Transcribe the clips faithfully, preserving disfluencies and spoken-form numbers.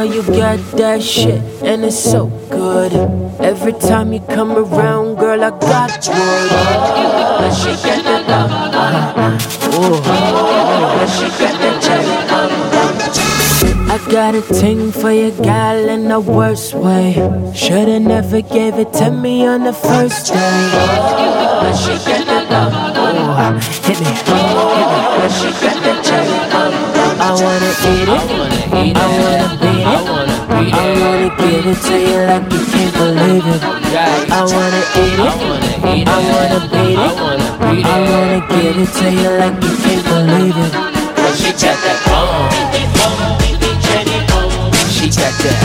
you got that shit, and it's so good. Every time you come around, girl, I got wood. But she got that love. Ooh. But she got that cherry. I got a ting for your gal in the worst way. Shoulda never gave it to me on the first day. But she got that love. Ooh. Hit me, hit me. But she got that cherry. I wanna eat it, I wanna beat it, I wanna give it to you like you can't believe it. I wanna eat it, I wanna beat it, I wanna give it to you like you can't believe it. She got that bomb, she got that,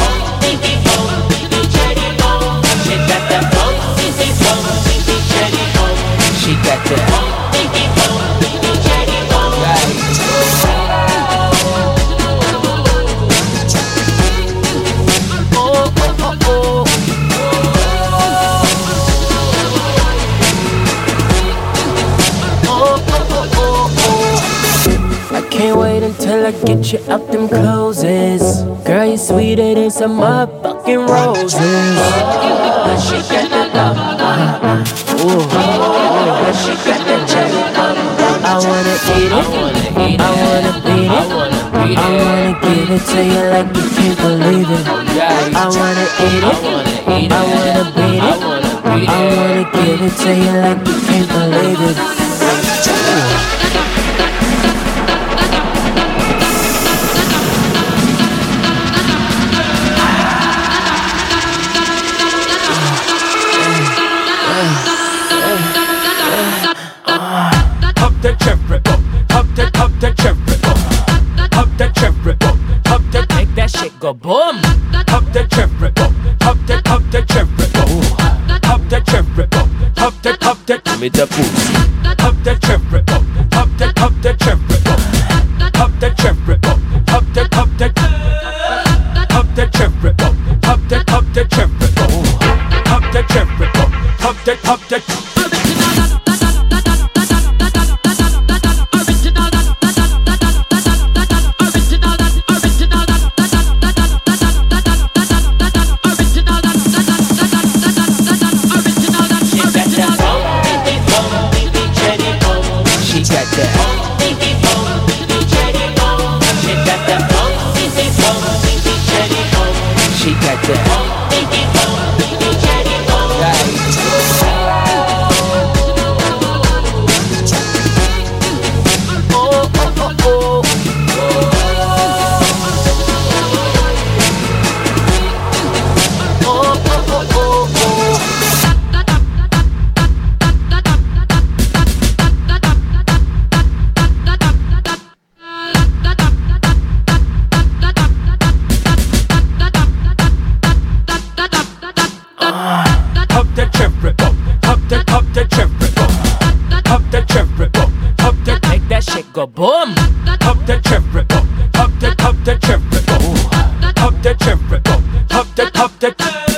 she got that bomb, she got that. Can't wait until I get you out them closes. Girl, you sweeter than some motherfucking roses. But she got that love. Ooh. But she got that cherry. I wanna eat it, I wanna beat it, I wanna give it to you like you can't believe it. I wanna eat it, I wanna beat it, I wanna give it to you like you can't believe it. Ooh. Pop the cherry bomb, pop the, pop the cherry bomb, pop the cherry bomb, pop the, make that shit go boom. Pop the cherry bomb, pop the, pop the cherry bomb, pop the cherry bomb, pop the, pop the, give me the pussy. Pop the cherry bomb, pop the, pop the cherry bomb, pop the cherry bomb, pop the, pop the, pop the cherry bomb, pop the, pop the cherry bomb, pop the cherry bomb, pop the, pop the. She got that. Go boom. Pop the cherry bomb, pop the, pop the cherry bomb, pop the cherry bomb, pop the, pop the.